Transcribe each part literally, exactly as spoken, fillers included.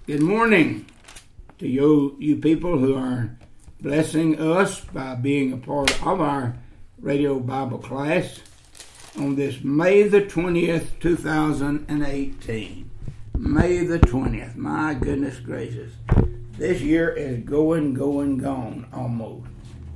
Good morning to you, you people who are blessing us by being a part of our radio Bible class on this May the twentieth, two thousand eighteen. May the twentieth. My goodness gracious. This year is going, going, gone almost.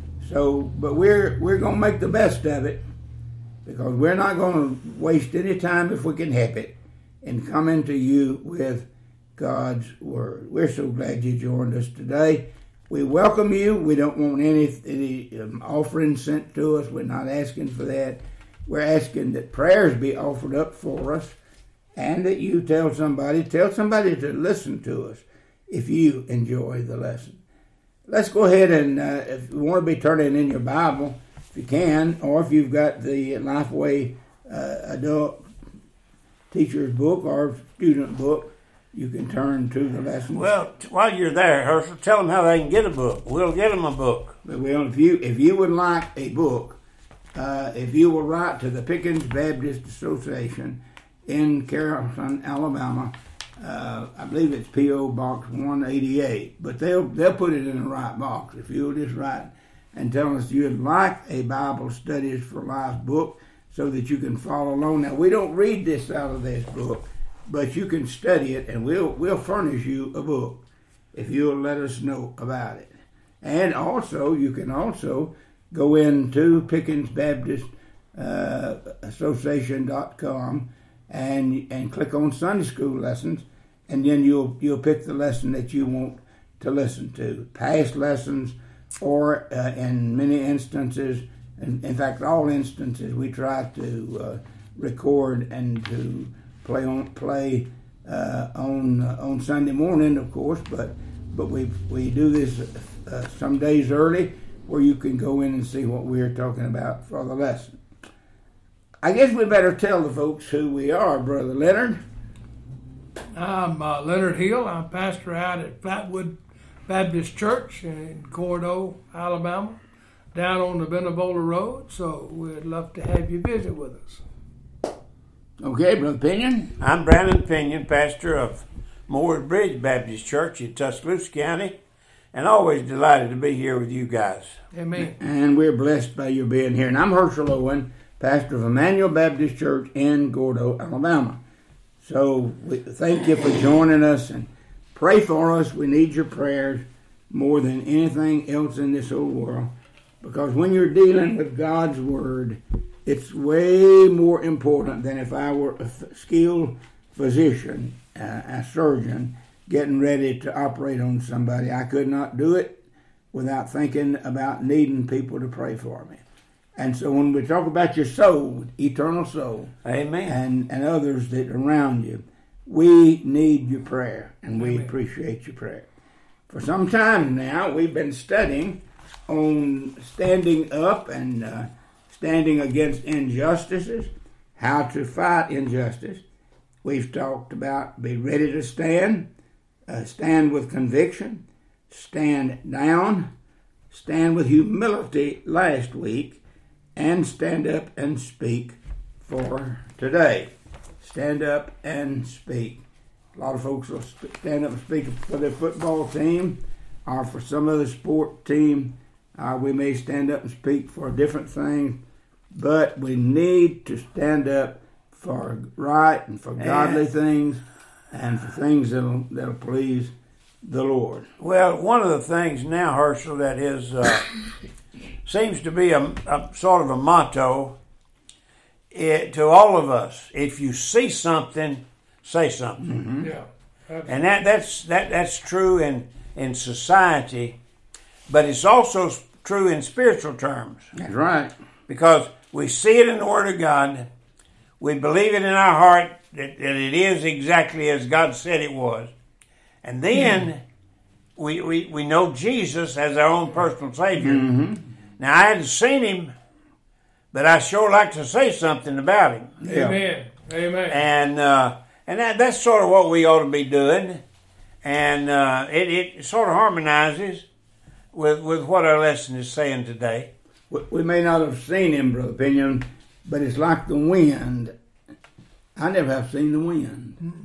So, but we're we're going to make the best of it because we're not going to waste any time if we can help it in coming to you with God's Word. We're so glad you joined us today. We welcome you. We don't want any, any um, offerings sent to us. We're not asking for that. We're asking that prayers be offered up for us and that you tell somebody, tell somebody to listen to us if you enjoy the lesson. Let's go ahead and, uh, if you want to be turning in your Bible, if you can, or if you've got the Lifeway uh, Adult Teacher's Book or Student Book, you can turn to the lesson. Well, while you're there, Herschel, tell them how they can get a book. We'll get them a book. Well, if you if you would like a book, uh, if you will write to the Pickens Baptist Association in Carrollton, Alabama, uh, I believe it's P O Box one eighty-eight, but they'll they'll put it in the right box. If you'll just write and tell us you'd like a Bible Studies for Life book so that you can follow along. Now, we don't read this out of this book, but you can study it, and we'll we'll furnish you a book if you'll let us know about it. And also, you can also go into Pickens Baptist uh, Association dot com and and click on Sunday School lessons, and then you'll you'll pick the lesson that you want to listen to. Past lessons, or uh, in many instances, in, in fact, all instances, we try to uh, record and to play on play uh, on uh, on Sunday morning, of course, but but we we do this uh, some days early where you can go in and see what we're talking about for the lesson. I guess we better tell the folks who we are, Brother Leonard. I'm uh, Leonard Hill. I'm pastor out at Flatwood Baptist Church in Cordo, Alabama, down on the Benevola Road. So we'd love to have you visit with us. Okay, Brother Pinion. I'm Brandon Pinion, pastor of Moores Bridge Baptist Church in Tuscaloosa County, and always delighted to be here with you guys. Amen. And we're blessed by you being here. And I'm Herschel Owen, pastor of Emmanuel Baptist Church in Gordo, Alabama. So we thank you for joining us and pray for us. We need your prayers more than anything else in this whole world, because when you're dealing with God's Word, it's way more important than if I were a skilled physician, uh, a surgeon, getting ready to operate on somebody. I could not do it without thinking about needing people to pray for me. And so when we talk about your soul, eternal soul, Amen, and, and others that are around you, we need your prayer, and we Amen. appreciate your prayer. For some time now, we've been studying on standing up and uh, standing against injustices, how to fight injustice. We've talked about be ready to stand, uh, stand with conviction, stand down, stand with humility last week, and stand up and speak for today. Stand up and speak. A lot of folks will stand up and speak for their football team or for some other sport team. Uh, we may stand up and speak for different things, but we need to stand up for right and for godly and, things and for things that'll, that'll please the Lord. Well, one of the things now, Herschel, that is uh, seems to be a, a sort of a motto it, to all of us: if you see something, say something. Mm-hmm. Yeah, absolutely. And that that's that that's true in in society, but it's also true in spiritual terms. That's right. Because we see it in the Word of God, we believe it in our heart that, that it is exactly as God said it was, and then mm-hmm. we, we we know Jesus as our own personal Savior. Mm-hmm. Now, I hadn't seen Him, but I sure like to say something about Him. Yeah. Amen. Amen. And uh, and that, that's sort of what we ought to be doing, and uh, it, it sort of harmonizes with, with what our lesson is saying today. We may not have seen him, Brother Pinion, but it's like the wind. I never have seen the wind. Mm.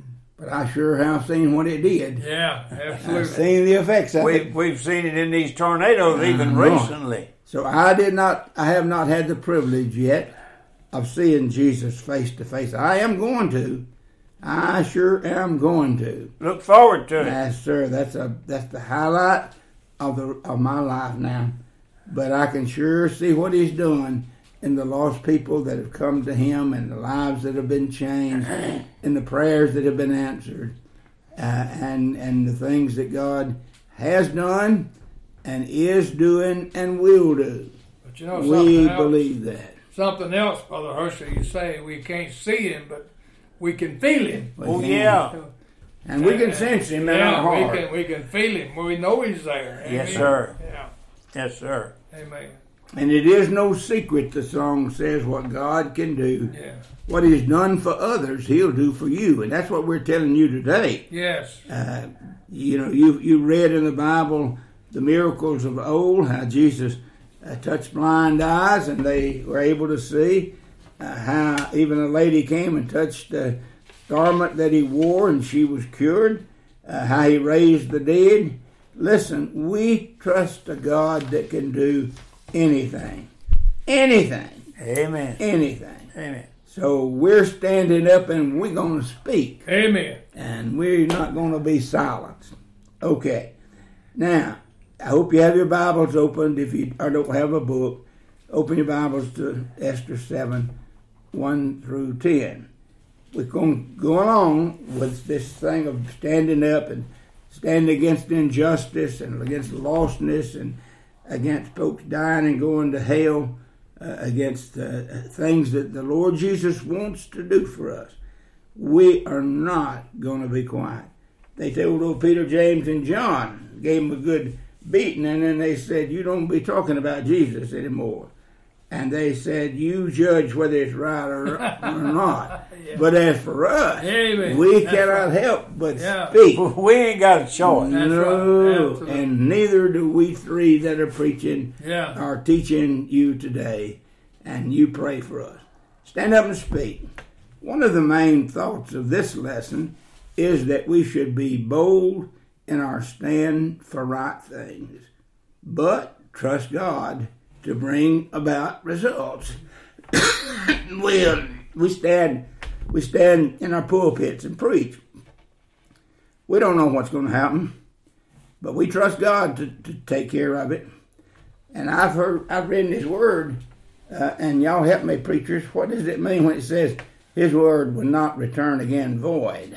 but I sure have seen what it did. Yeah, I've absolutely. seen the effects of We, it. we've seen it in these tornadoes even know. recently. So I did not, I have not had the privilege yet of seeing Jesus face to face. I am going to. I sure am going to. Look forward to it. Yes, sir. That's a that's the highlight of the of my life now. But I can sure see what he's doing in the lost people that have come to him, and the lives that have been changed, and the prayers that have been answered, uh, and and the things that God has done, and is doing, and will do. But you know We something else? believe that. Something else, Brother Herschel, you say we can't see him, but we can feel him. Oh, yeah. And we can sense him in yeah, our heart. we can we can feel him. We know he's there. Amen. Yes, sir. Yeah. Yes, sir. Amen. And it is no secret, the song says, what God can do. Yeah. What he's done for others, he'll do for you. And that's what we're telling you today. Yes. Uh, you know, you you read in the Bible the miracles of old, how Jesus uh, touched blind eyes and they were able to see. Uh, how even a lady came and touched the garment that he wore and she was cured. Uh, how he raised the dead. Listen, we trust a God that can do anything. Anything. Amen. Anything. Amen. So we're standing up and we're going to speak. Amen. And we're not going to be silenced. Okay. Now, I hope you have your Bibles opened. If you or don't have a book, open your Bibles to Esther seven, one through ten. We're going to go along with this thing of standing up and standing against injustice and against lostness and against folks dying and going to hell, uh, against uh, things that the Lord Jesus wants to do for us. We are not going to be quiet. They told old Peter, James, and John, gave them a good beating, and then they said, you don't be talking about Jesus anymore. And they said, you judge whether it's right or, or not. Yeah. But as for us, Amen. we That's cannot right. help but Yeah. speak. We ain't got a choice. That's no, right. Absolutely. and neither do we three that are preaching Yeah. or teaching you today. And you pray for us. Stand up and speak. One of the main thoughts of this lesson is that we should be bold in our stand for right things, but trust God to bring about results. we, uh, we stand we stand in our pulpits and preach. We don't know what's going to happen, but we trust God to, to take care of it. And I've heard, I've read in His Word, uh, and y'all help me, preachers. What does it mean when it says His Word will not return again void?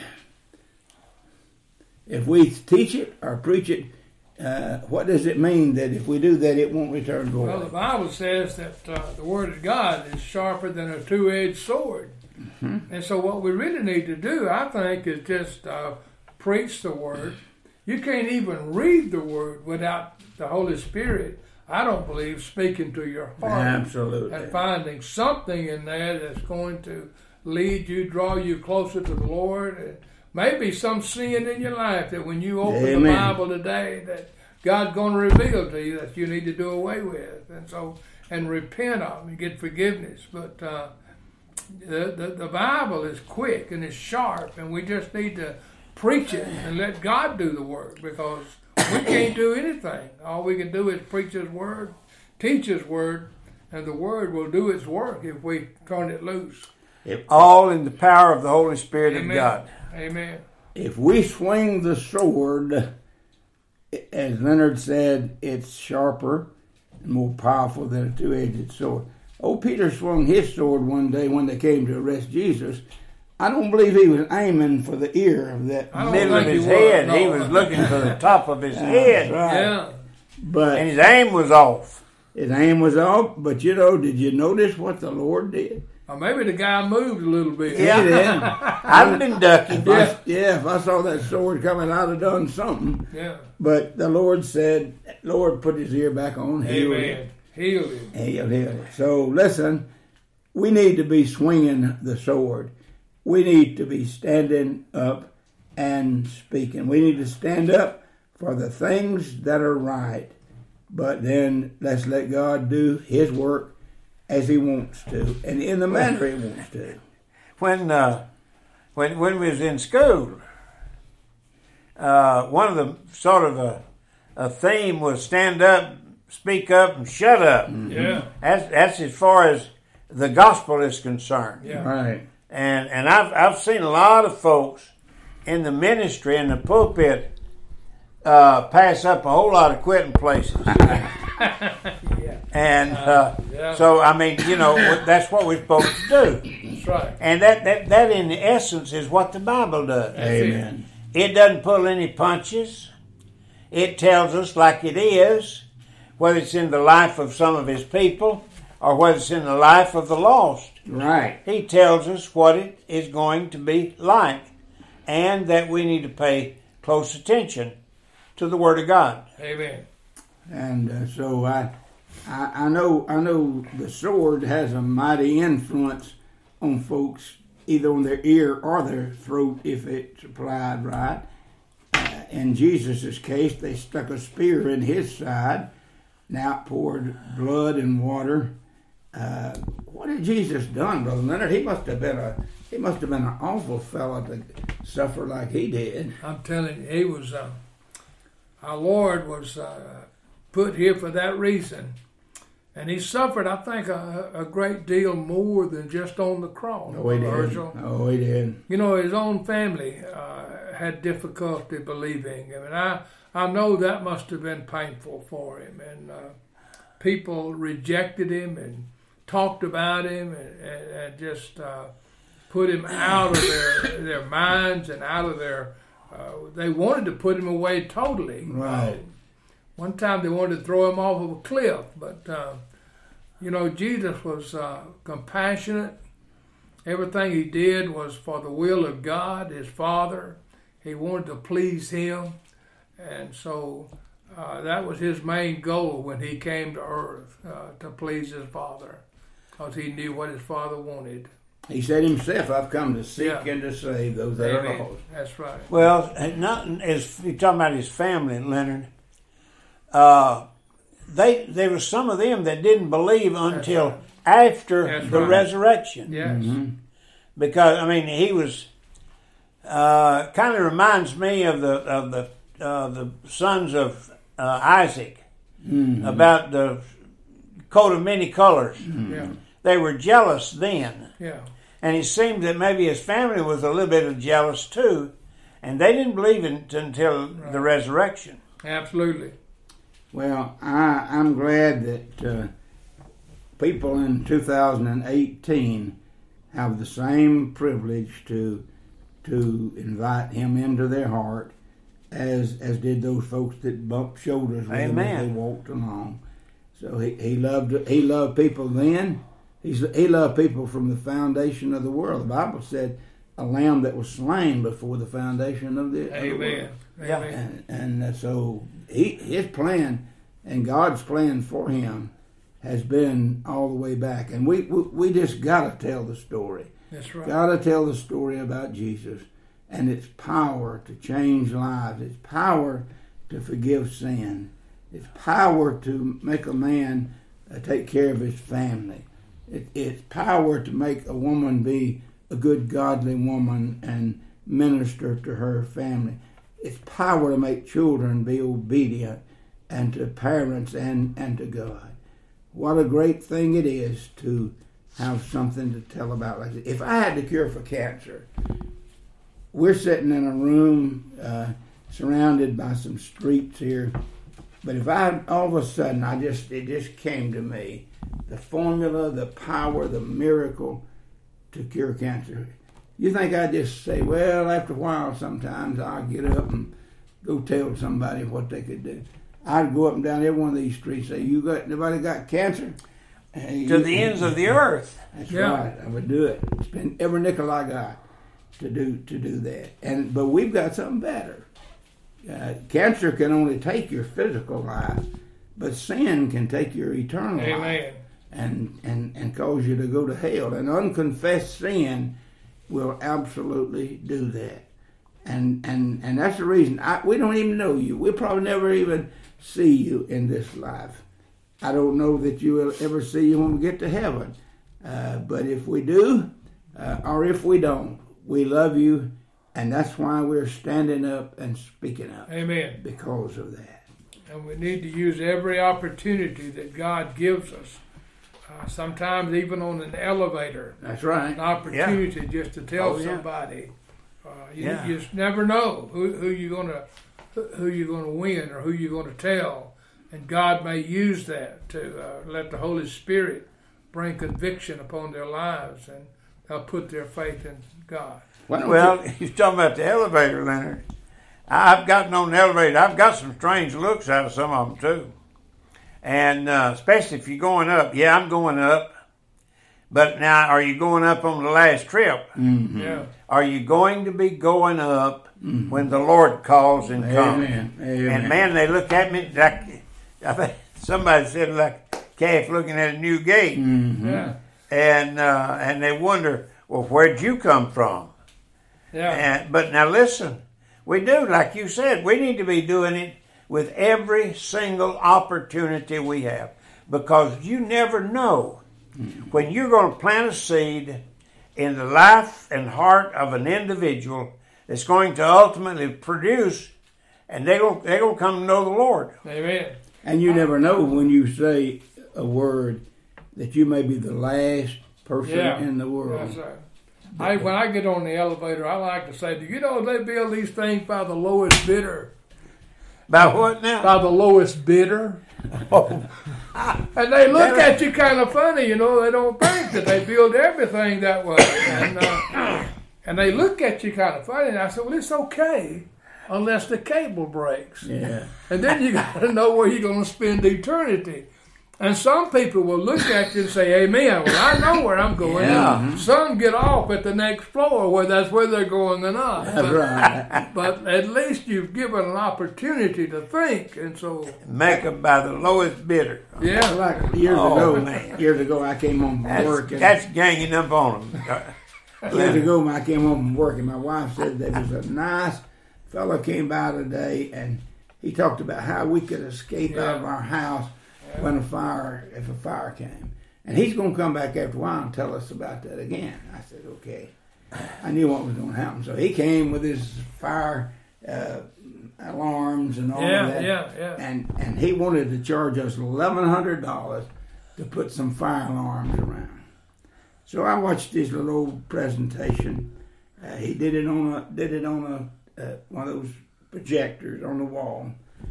If we teach it or preach it, uh, what does it mean that if we do that, it won't return void? Well, the Bible says that uh, the Word of God is sharper than a two-edged sword. Mm-hmm. And so what we really need to do, I think, is just uh, preach the Word. You can't even read the Word without the Holy Spirit, I don't believe, speaking to your heart. Absolutely. And finding something in there that's going to lead you, draw you closer to the Lord. And maybe some sin in your life that when you open Amen. the Bible today that God's going to reveal to you that you need to do away with. And so, and repent of and get forgiveness. But uh, the, the, the Bible is quick and it's sharp, and we just need to preach it and let God do the work, because we can't do anything. All we can do is preach His Word, teach His Word, and the Word will do its work if we turn it loose. All in the power of the Holy Spirit Amen. of God. Amen. If we swing the sword, as Leonard said, it's sharper and more powerful than a two-edged sword. Old Peter swung his sword one day when they came to arrest Jesus. I don't believe he was aiming for the ear of that. I don't Middle of think his he was, head. no. He was looking for the top of his head. Right. Yeah. But And his aim was off. his aim was off. But you know, did you notice what the Lord did? Or maybe the guy moved a little bit. Yeah. He did. I've been ducking. If I, yeah, if I saw that sword coming, I'd have done something. Yeah. But the Lord said, Lord put his ear back on. Healed it. Amen. Healed him. Healed it. So listen, we need to be swinging the sword. We need to be standing up and speaking. We need to stand up for the things that are right. But then let's let God do His work as He wants to, and in the manner He wants to. When uh, when when we was in school, uh, one of the sort of a, a theme was stand up, speak up, and shut up. Mm-hmm. Yeah. That's that's as far as the gospel is concerned. Yeah. Right. And and I've I've seen a lot of folks in the ministry in the pulpit uh, pass up a whole lot of quitting places. Yeah. And uh, yeah. so I mean, you know, that's what we're supposed to do. That's right. And that, that, that in essence is what the Bible does. Amen. It doesn't pull any punches. It tells us like it is, whether it's in the life of some of his people or whether it's in the life of the lost. Right. He tells us what it is going to be like and that we need to pay close attention to the Word of God. Amen. And uh, so I, I, I know, I know the sword has a mighty influence on folks, either on their ear or their throat, if it's applied right. Uh, in Jesus' case, they stuck a spear in his side, now poured blood and water. Uh, what had Jesus done, Brother Leonard? He must have been a, he must have been an awful fella to suffer like he did. I'm telling you, he was. Uh, our Lord was uh, put here for that reason. And he suffered, I think, a, a great deal more than just on the cross. Oh, he did. Virgil. Oh, he did. You know, his own family uh, had difficulty believing him. And I, I know that must have been painful for him. And uh, people rejected him and talked about him and, and, and just uh, put him out of their, their minds and out of their... Uh, they wanted to put him away totally. Right. Uh, one time they wanted to throw him off of a cliff, but... Uh, You know, Jesus was uh, compassionate. Everything he did was for the will of God, his Father. He wanted to please him. And so uh, that was his main goal when he came to earth, uh, to please his Father, because he knew what his Father wanted. He said himself, I've come to seek Yeah. and to save those that Amen. are lost. That's right. Well, not as you're talking about his family, Leonard. Uh, they there were some of them that didn't believe until right. after That's the right. resurrection. Yes. Mm-hmm. Because I mean, he was uh, kind of reminds me of the of the uh, the sons of uh, Isaac Mm-hmm. about the coat of many colors. Mm-hmm. Yeah. They were jealous then. Yeah. And it seemed that maybe his family was a little bit of jealous too, and they didn't believe it until Right. the resurrection. Absolutely. Well, I, I'm glad that uh, people in two thousand eighteen have the same privilege to to invite him into their heart as as did those folks that bumped shoulders with him as Amen. they walked along. So he, he loved he loved people then. He's, he loved people from the foundation of the world. The Bible said a lamb that was slain before the foundation of the, of the world. Amen. Yeah. Amen. And, and uh, so he, his plan and God's plan for him has been all the way back. And we, we, we just got to tell the story. That's right. Got to tell the story about Jesus and its power to change lives, its power to forgive sin, its power to make a man uh, take care of his family, it, its power to make a woman be a good, godly woman and minister to her family. It's power to make children be obedient and to parents and, and to God. What a great thing it is to have something to tell about like this. If I had the cure for cancer, we're sitting in a room uh, surrounded by some streets here, but if I, all of a sudden, I just, it just came to me, the formula, the power, the miracle to cure cancer. You think I'd just say, well, after a while, sometimes I'll get up and go tell somebody what they could do. I'd go up and down every one of these streets and say, you got, anybody got cancer? Hey, To you- the ends of the earth. That's Yeah. right. I would do it. Spend every nickel I got to do to do that. And but we've got something better. Uh, cancer can only take your physical life, but sin can take your eternal life Amen. and, and, and cause you to go to hell. And unconfessed sin will absolutely do that. And and, and that's the reason I, we don't even know you. We'll probably never even see you in this life. I don't know that you will ever see you when we get to heaven. Uh, but if we do, uh, or if we don't, we love you And that's why we're standing up and speaking up. Amen. Because of that. And we need to use every opportunity that God gives us. Uh, sometimes even on an elevator. That's right. An opportunity yeah. just to tell oh, yeah. somebody. Uh, you, yeah. you just never know who, who you're gonna who you're gonna win or who you're gonna tell. And God may use that to uh, let the Holy Spirit bring conviction upon their lives, and they'll put their faith in God. Well, he's talking about the elevator, Leonard. I've gotten on the elevator. I've got some strange looks out of some of them, too. And uh, especially if you're going up. Yeah, I'm going up. But now, are you going up on the last trip? Mm-hmm. Yeah. Are you going to be going up mm-hmm. when the Lord calls and comes? Amen. Amen. And, man, they look at me like, I think somebody said like a calf looking at a new gate. Mm-hmm. Yeah. And, uh, and they wonder, well, where'd you come from? Yeah. And, but now listen, we do, like you said, we need to be doing it with every single opportunity we have, because you never know mm-hmm. when you're going to plant a seed in the life and heart of an individual that's going to ultimately produce, and they're going they're going to come to know the Lord. Amen. And you never know when you say a word that you may be the last person yeah. in the world. That's right. I, when I get on the elevator, I like to say, do you know they build these things by the lowest bidder? By what now? By the lowest bidder. Oh. And they look at you kind of funny, you know. They don't think that they build everything that way. And, uh, and they look at you kind of funny. And I said, well, it's okay unless the cable breaks. Yeah. And then you got to know where you're going to spend eternity. And some people will look at you and say, amen, well, I know where I'm going. Yeah. Some get off at the next floor where that's where they're going or not. That's but, right. but at least you've given an opportunity to think. And so... Make them by the lowest bidder. Yeah. Like years Oh, ago, man. years ago, I came home from That's, work. And that's ganging up on them. years ago, when I came home from work, and my wife said there was a nice fellow came by today, and he talked about how we could escape Yeah. out of our house when a fire, if a fire came. And he's going to come back after a while and tell us about that again. I said, okay. I knew what was going to happen. So he came with his fire uh, alarms and all Yeah, of that. yeah, yeah. And, and he wanted to charge us eleven hundred dollars to put some fire alarms around. So I watched his little old presentation. Uh, he did it on a, did it on a, uh, one of those projectors on the wall.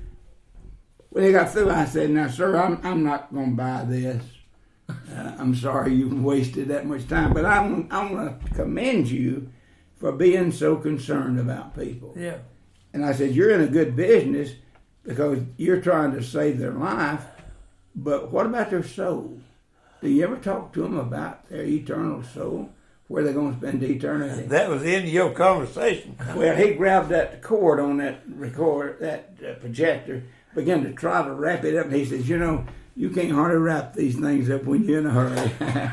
When he got through, I said, now, sir, I'm, I'm not going to buy this. Uh, I'm sorry you wasted that much time, but I want, I want to commend you for being so concerned about people. Yeah. And I said, you're in a good business because you're trying to save their life, but what about their soul? Do you ever talk to them about their eternal soul, where they're going to spend eternity? That was the end of your conversation. Well, he grabbed that cord on that record, that uh, projector, began to try to wrap it up, and he says, you know, you can't hardly wrap these things up when you're in a hurry.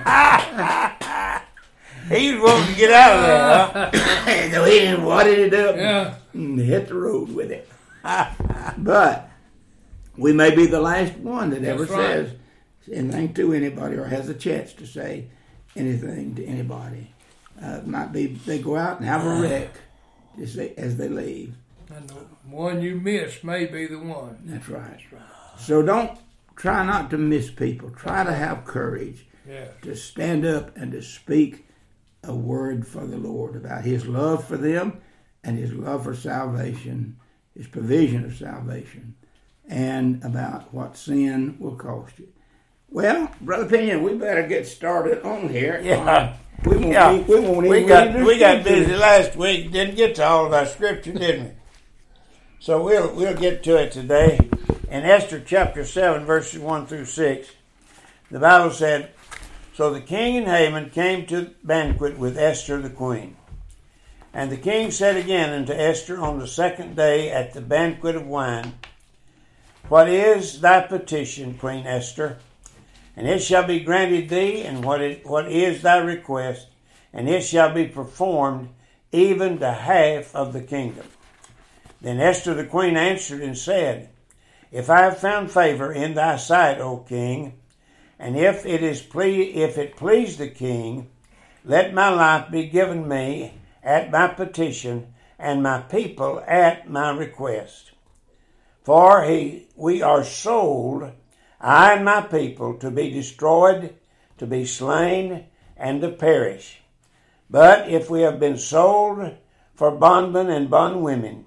He was wanting to get out of there, huh? So he didn't wadded it up Yeah. and hit the road with it. But we may be the last one that ever That's right. says anything to anybody or has a chance to say anything to anybody. Uh, might be they go out and have a wreck as they, as they leave. And the one you miss may be the one. That's right. That's right. So don't try not to miss people. Try to have courage Yeah. to stand up and to speak a word for the Lord about His love for them and His love for salvation, His provision of salvation, and about what sin will cost you. Well, Brother Pinion, we better get started on here. Yeah. We won't. Yeah. Need, we won't. We even got read we got scripture. busy last week. Didn't get to all of our scripture, didn't we? So we'll we'll get to it today. In Esther chapter seven, verses one through six, the Bible said, so the king and Haman came to the banquet with Esther the queen. And the king said again unto Esther on the second day at the banquet of wine, what is thy petition, Queen Esther? And it shall be granted thee, and what it, what is thy request, and it shall be performed, even to half of the kingdom. Then Esther the queen answered and said, if I have found favor in thy sight, O king, and if it is ple- if it please the king, let my life be given me at my petition, and my people at my request. For he, we are sold, I and my people, to be destroyed, to be slain, and to perish. But if we have been sold for bondmen and bondwomen,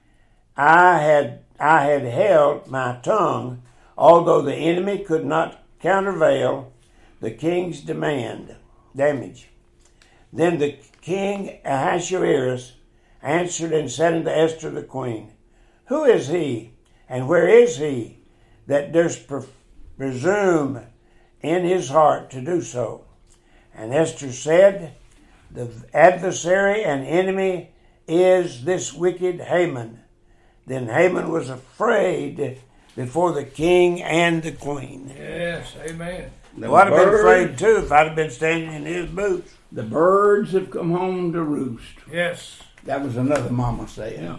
I had I had held my tongue, although the enemy could not countervail the king's demand, damage. Then the king Ahasuerus answered and said unto Esther the queen, Who is he, and where is he, that durst pre- presume in his heart to do so? And Esther said, The adversary and enemy is this wicked Haman. Then Haman was afraid before the king and the queen. Yes, amen. The Well, I'd have been birds- afraid too if I'd have been standing in his boots. The birds have come home to roost. Yes. That was another mama saying.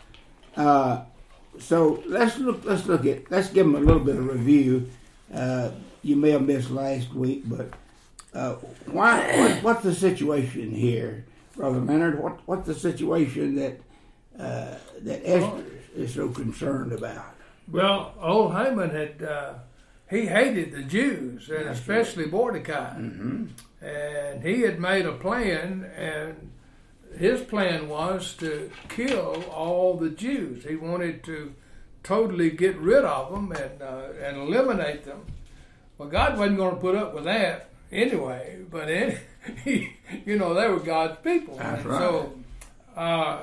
Uh, so let's look. Let's look at. Let's give them a little bit of review. Uh, you may have missed last week, but uh, why? What, what's the situation here, Brother Leonard? What What's the situation that uh, that Esther is so concerned about? Well, old Haman had, uh, he hated the Jews, and especially Mordecai. Mm-hmm. And he had made a plan, and his plan was to kill all the Jews. He wanted to totally get rid of them and, uh, and eliminate them. Well, God wasn't going to put up with that anyway, but any, you know, they were God's people. That's and right. So uh,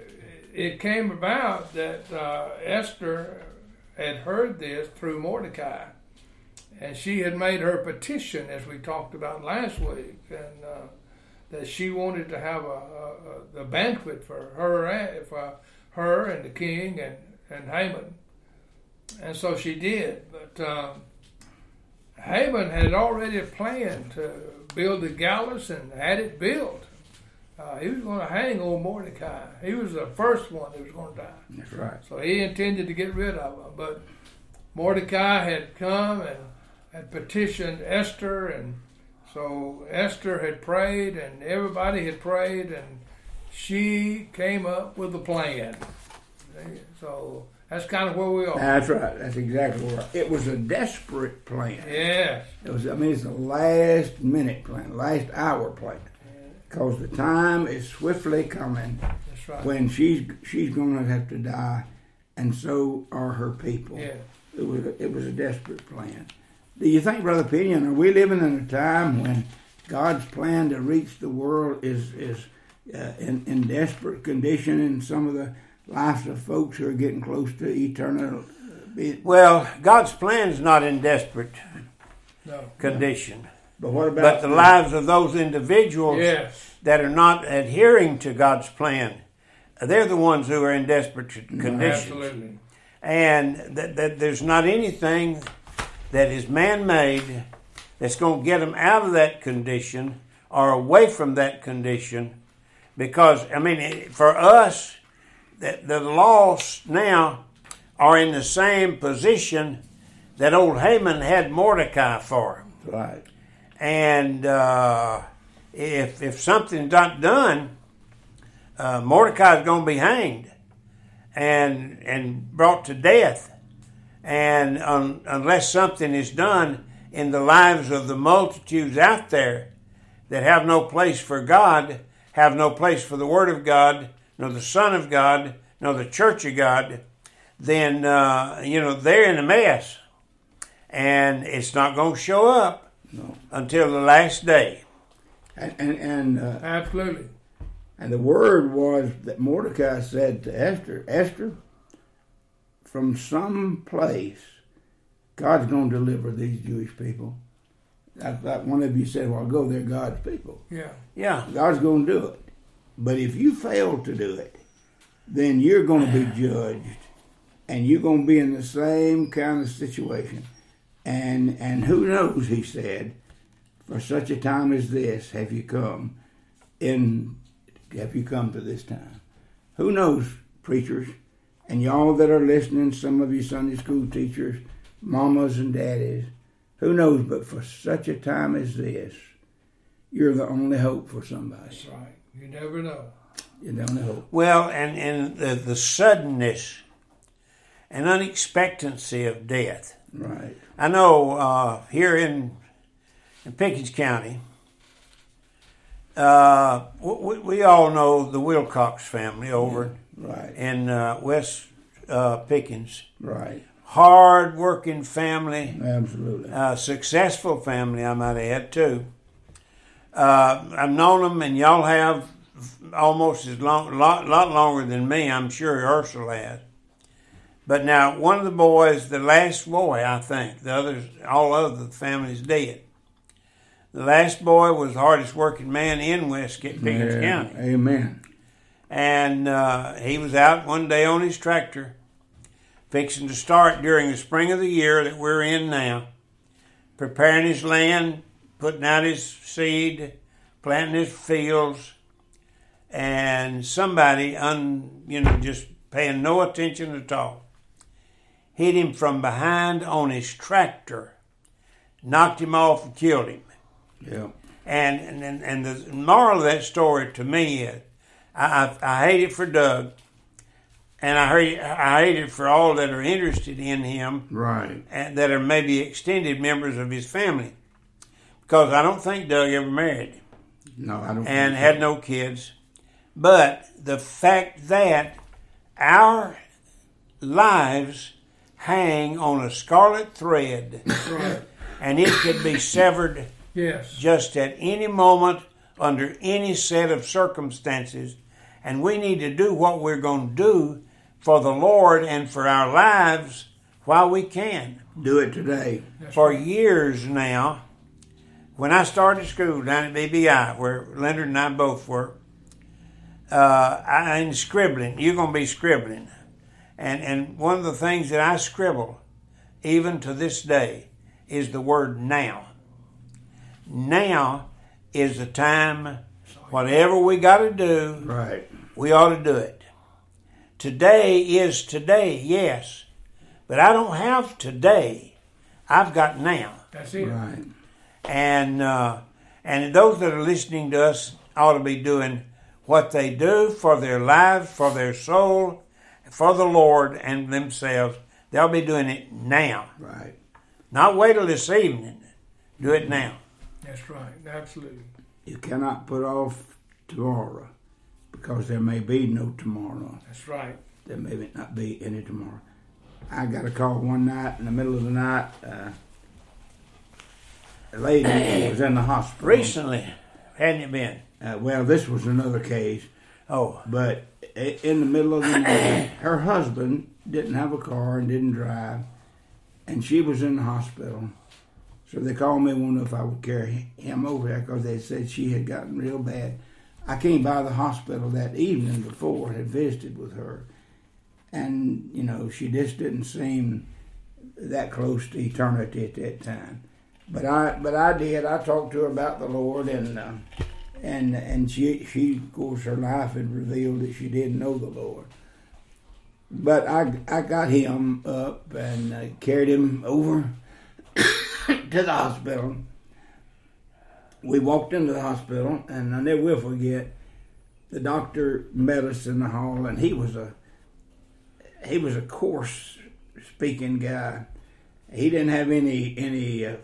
it came about that uh, Esther had heard this through Mordecai, and she had made her petition, as we talked about last week, and uh, that she wanted to have a, a, a banquet for her, for her and the king and, and Haman, and so she did. But um, Haman had already planned to build the gallows and had it built. Uh, he was going to hang old Mordecai. He was the first one who was going to die. That's right. So he intended to get rid of him. But Mordecai had come and had petitioned Esther, and so Esther had prayed, and everybody had prayed, and she came up with a plan. So that's kind of where we are. That's right. That's exactly right. It was a desperate plan. Yes. It was. I mean, it's a last minute plan, last hour plan, because the time is swiftly coming That's right. when she's she's going to have to die, and so are her people. Yeah. It was a, it was a desperate plan. Do you think, Brother Pinion, are we living in a time when God's plan to reach the world is is uh, in, in desperate condition in some of the lives of folks who are getting close to eternal? Uh, Well, God's plan is not in desperate No. condition. but what about But the lives of those individuals Yes. that are not adhering to God's plan, they're the ones who are in desperate conditions. Absolutely. And that, that there's not anything that is man-made that's going to get them out of that condition or away from that condition. Because, I mean, for us, the, the lost now are in the same position that old Haman had Mordecai for. Right. And uh, if if something's not done, uh, Mordecai's going to be hanged and and brought to death. And um, unless something is done in the lives of the multitudes out there that have no place for God, have no place for the Word of God, nor the Son of God, nor the Church of God, then, uh, you know, they're in a mess. And it's not going to show up No. until the last day. And and and, uh, Absolutely. and the word was that Mordecai said to Esther, Esther, from some place, God's going to deliver these Jewish people. That's like one of you said, well, go, they're God's people. Yeah. Yeah. God's going to do it. But if you fail to do it, then you're going to be judged, and you're going to be in the same kind of situation. And and who knows, he said, for such a time as this have you come in, have you come to this time. Who knows, preachers, and y'all that are listening, some of you Sunday school teachers, mamas and daddies, who knows, but for such a time as this, you're the only hope for somebody. That's right. You never know. You don't know. Well, and, and the, the suddenness and unexpectancy of death. Right. I know uh, here in, in Pickens County, uh, we, we all know the Wilcox family over Right. in uh, West uh, Pickens. Right. Hard-working family. Absolutely. Uh, successful family, I might add, too. Uh, I've known them, and y'all have almost as long, lot, lot longer than me. I'm sure Ursula has. But now, one of the boys, the last boy, I think, the others, all other families dead. The last boy was the hardest working man in West Pickens Yeah. County. Amen. And uh, he was out one day on his tractor, fixing to start during the spring of the year that we're in now, preparing his land, putting out his seed, planting his fields, and somebody, un, you know, just paying no attention at all, hit him from behind on his tractor, knocked him off and killed him. Yeah. And and and the moral of that story to me is, I I, I hate it for Doug, and I hate I hate it for all that are interested in him, Right. and that are maybe extended members of his family, because I don't think Doug ever married No, I don't. and think so. had no kids. But the fact that our lives hang on a scarlet thread, Right. and it could be severed Yes. just at any moment, under any set of circumstances, and we need to do what we're going to do for the Lord and for our lives while we can. Do it today. That's For right. years now, when I started school down at B B I, where Leonard and I both were, uh, I in scribbling, you're going to be scribbling. And, and one of the things that I scribble, even to this day, is the word now. Now is the time, whatever we got to do, Right. we ought to do it. Today is today, yes. But I don't have today. I've got now. That's it. Right. And uh, and those that are listening to us ought to be doing what they do for their lives, for their soul, for the Lord and themselves. They'll be doing it now. Right. Not wait till this evening. Do it now. That's right. Absolutely. You cannot put off tomorrow, because there may be no tomorrow. That's right. There may not be any tomorrow. I got a call one night in the middle of the night. Uh, a lady was in the hospital. Recently, hadn't it been? Uh, well, this was another case, Oh, but i- in the middle of the night, her husband didn't have a car and didn't drive, and she was in the hospital. So they called me, wanted if I would carry him over there, because they said she had gotten real bad. I came by the hospital that evening before, had visited with her, and, you know, she just didn't seem that close to eternity at that time. But I, but I did. I talked to her about the Lord, and uh, and and she, she, of course, her life had revealed that she didn't know the Lord. But I, I got him up and uh, carried him over to the hospital. We walked into the hospital, and I never will forget. The doctor met us in the hall, and he was a he was a coarse speaking guy. He didn't have any any uh,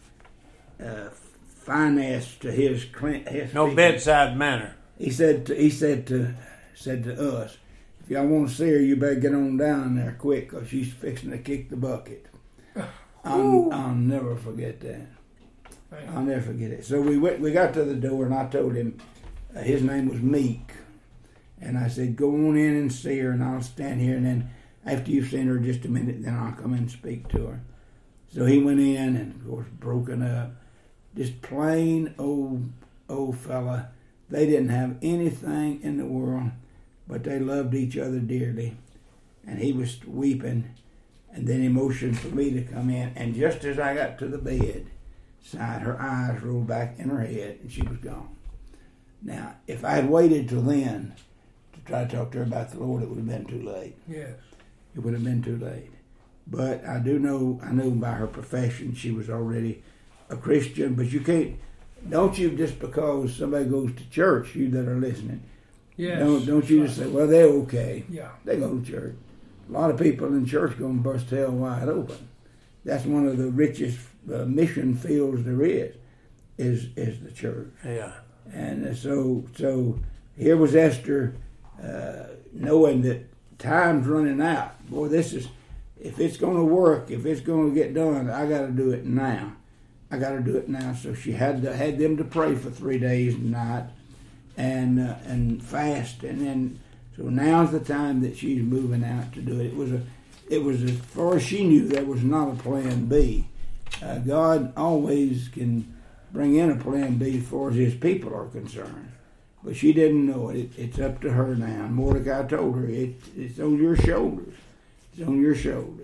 uh, finesse to his, cl- his no speaking. bedside manner. He said to, he said to said to us, "If y'all want to see her, you better get on down there quick, 'cause she's fixing to kick the bucket." I'll, I'll never forget that. I'll never forget it. So we went. We got to the door, and I told him uh, his name was Meek, and I said, "Go on in and see her, and I'll stand here, and then after you've seen her just a minute, then I'll come in and speak to her." So he went in, and of course, broken up. Just plain old old fella. They didn't have anything in the world, but they loved each other dearly, and he was weeping. And then he motioned for me to come in, and just as I got to the bed side, her eyes rolled back in her head, and she was gone. Now, if I had waited till then to try to talk to her about the Lord, it would have been too late. Yes. It would have been too late. But I do know, I knew by her profession she was already a Christian, but you can't, don't you just because somebody goes to church, you that are listening, Yes. Don't don't you just say, well, they're okay. Yeah. They go to church. A lot of people in church gonna bust hell wide open. That's one of the richest uh, mission fields there is, is is the church. Yeah. And so so here was Esther, uh, knowing that time's running out. Boy, this is, if it's going to work, if it's going to get done, I got to do it now. I got to do it now. So she had to, had them to pray for three days and night, and uh, and fast, and then so now's the time that she's moving out to do it. It was a, it was as far as she knew, there was not a plan B. Uh, God always can bring in a plan B as far as His people are concerned. But she didn't know it. it. It's up to her now. And Mordecai told her, it, it's on your shoulders. It's on your shoulders.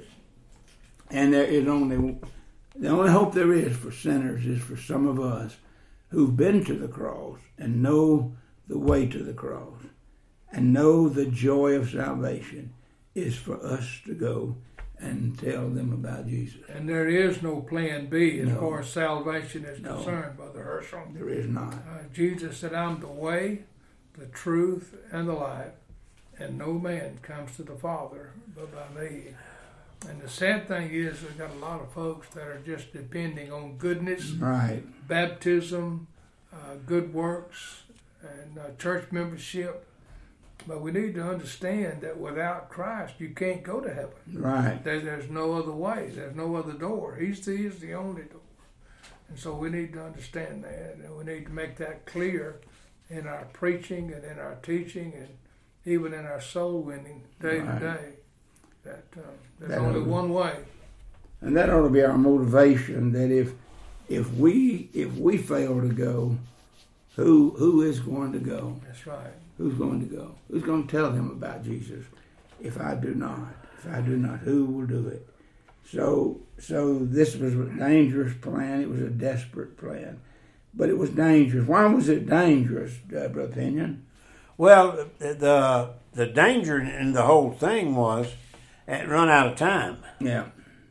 And there is only, the only hope there is for sinners is for some of us who've been to the cross and know the way to the cross and know the joy of salvation is for us to go and tell them about Jesus. And there is no plan B as No. far as salvation is No. concerned, Brother Herschel. There is not. Uh, Jesus said, I'm the way, the truth, and the life, and no man comes to the Father but by me. And the sad thing is, we've got a lot of folks that are just depending on goodness, Right. baptism, uh, good works, and uh, church membership. But we need to understand that without Christ, you can't go to heaven. Right. There, there's no other way. There's no other door. He's the, he's the only door. And so we need to understand that, and we need to make that clear in our preaching and in our teaching and even in our soul winning day Right. to day. That uh, there's That only ought to- one way. And that ought to be our motivation, that if if we if we fail to go, who who is going to go? That's right. Who's going to go? Who's going to tell them about Jesus? If I do not, if I do not, who will do it? So, so this was a dangerous plan. It was a desperate plan, but it was dangerous. Why was it dangerous, uh, Brother Pinion? Well, the the danger in the whole thing was it run out of time, Yeah,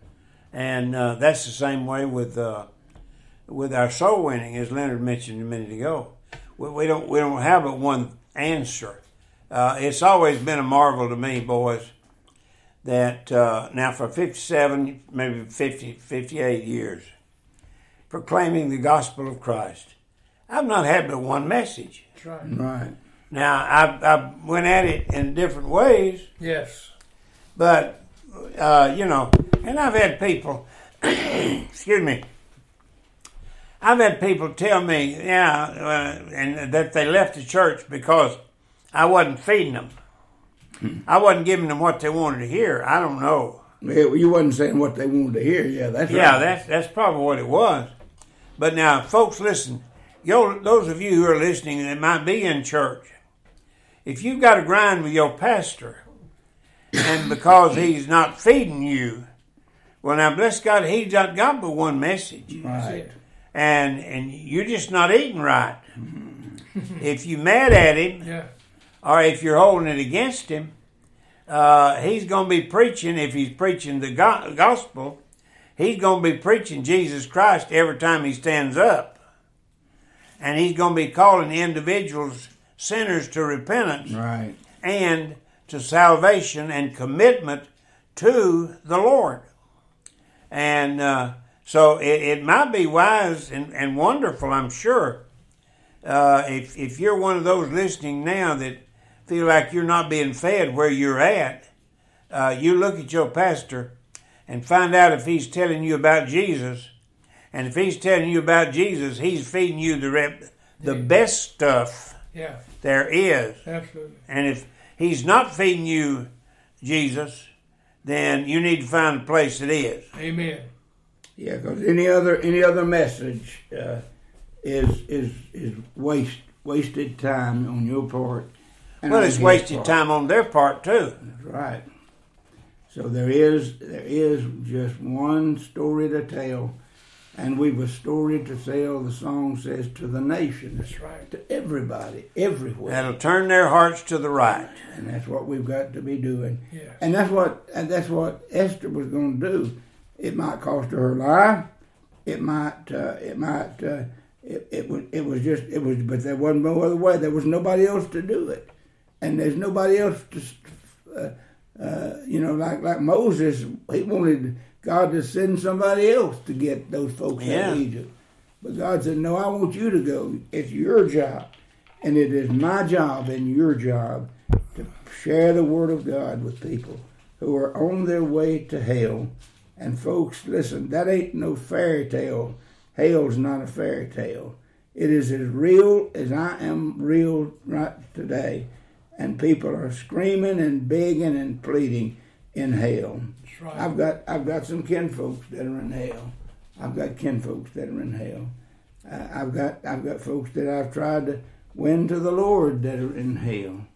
and uh, that's the same way with uh, with our soul winning, as Leonard mentioned a minute ago. We, we don't we don't have but one answer. Uh, it's always been a marvel to me, boys, that uh, now for fifty-seven, maybe fifty, fifty-eight years, proclaiming the gospel of Christ, I've not had but one message. That's right. right. Now, I, I went at it in different ways, Yes. but, uh, you know, and I've had people, excuse me, I've had people tell me, yeah, uh, and that they left the church because I wasn't feeding them. I wasn't giving them what they wanted to hear. I don't know. Yeah, you wasn't saying what they wanted to hear. Yeah, that's Yeah, right. that's that's probably what it was. But now, folks, listen. Yo, those of you who are listening that might be in church, if you've got to grind with your pastor, and because he's not feeding you, well, now bless God, he's not got but one message, right. and and you're just not eating right. If you mad at him, Yeah. or if you're holding it against him, uh, he's going to be preaching, if he's preaching the go- gospel, he's going to be preaching Jesus Christ every time he stands up. And he's going to be calling individuals, sinners, to repentance Right. and to salvation and commitment to the Lord. And uh, so it, it might be wise and, and wonderful, I'm sure, uh, if, if you're one of those listening now that feel like you're not being fed where you're at, uh, you look at your pastor and find out if he's telling you about Jesus. And if he's telling you about Jesus, he's feeding you the rep, the Yeah. best stuff Yeah. there is. Absolutely. And if he's not feeding you Jesus, then you need to find a place that is. Amen. Yeah, because any other any other message uh, is is is waste wasted time on your part. and Well, on it's his wasted part. time on their part too. That's right. So there is there is just one story to tell, and we've a story to tell. The song says to the nations, That's right. to everybody, everywhere, That'll turn their hearts to the right. and that's what we've got to be doing. Yes. And that's what and that's what Esther was going to do. It might cost her her life. It might. Uh, it might. Uh, it, it was. It was just. It was. But there wasn't no other way. There was nobody else to do it. and there's nobody else to, uh, uh, you know, like like Moses, he wanted God to send somebody else to get those folks Yeah. out of Egypt. But God said, no, I want you to go. It's your job. And it is my job and your job to share the Word of God with people who are on their way to hell. And folks, listen, that ain't no fairy tale. Hell's not a fairy tale. It is as real as I am real right today. And people are screaming and begging and pleading in hell. That's right. I've got I've got some kinfolks that are in hell. I've got kinfolks that are in hell. Uh, I've got I've got folks that I've tried to win to the Lord that are in hell.